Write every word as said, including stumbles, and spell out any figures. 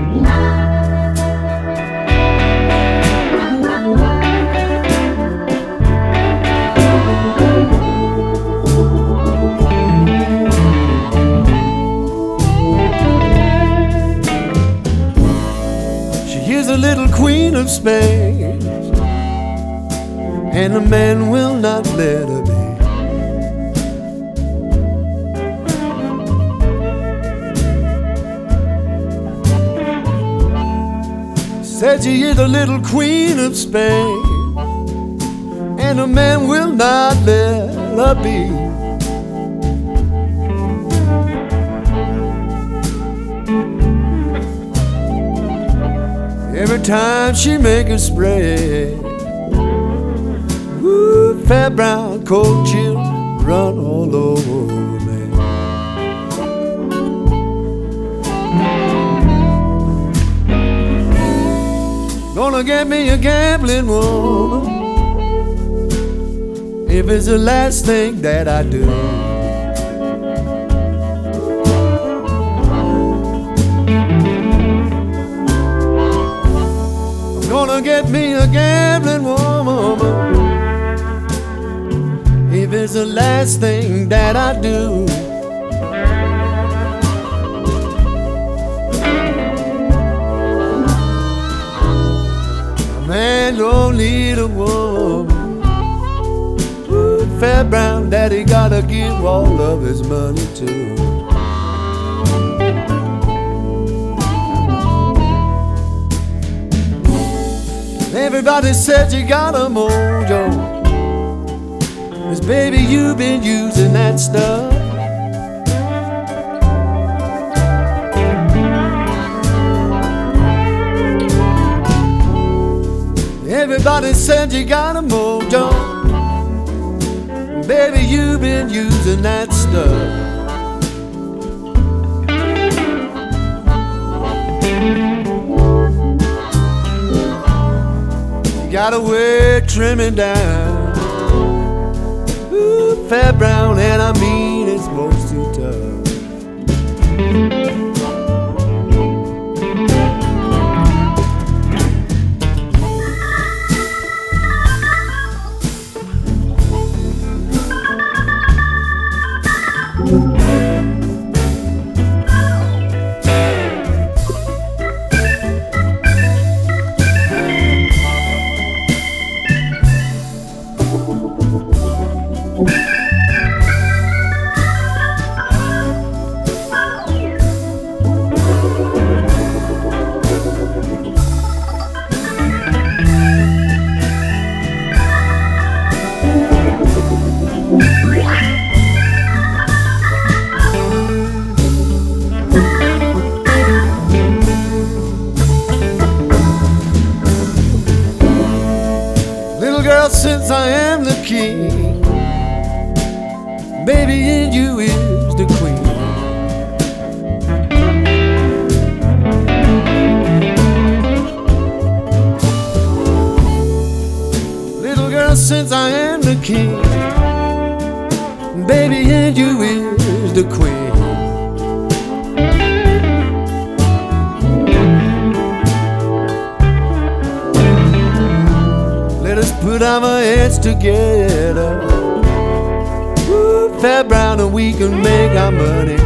The little queen of space, and the man will not let her be. Said she is the little queen of Spain, and the man will not let her be. Every time she make a spread, woo, fat brown cold chill run all over me. Gonna get me a gambling woman if it's the last thing that I do. Gonna get me a gambling woman if it's the last thing that I do. A man don't need a woman, ooh, fat brown daddy gotta give all of his money to. Everybody said you got a mojo, 'cause baby you've been using that stuff. Everybody said you got a mojo, baby you've been using that stuff. Got a way trimming down, ooh, fat brown, and I mean it's most too tough. Since I am the king, baby in you is the queen. Little girl, since I am the king, baby in you is the queen. Let us put our heads together, ooh, fat brown, and we can make our money